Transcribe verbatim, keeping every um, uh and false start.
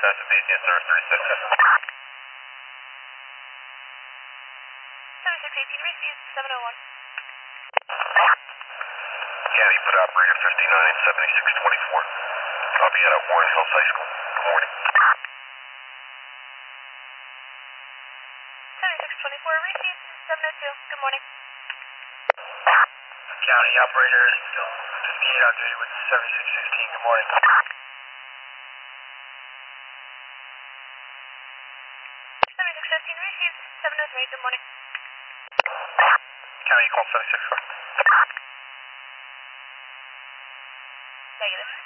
That's a business service thirty-six. seventy-six eighteen, received seven oh one. County put operator fifty-nine seventy-six twenty-four. I'll be out at Warren Hills High School. Good morning. seventy-six twenty-four, received seven oh two. Good morning. County operator still fifty-eight on duty with seventy-six fifteen. Good morning. seventy-six fifteen, received seven oh three. Good morning. County call seventy-six. Negative.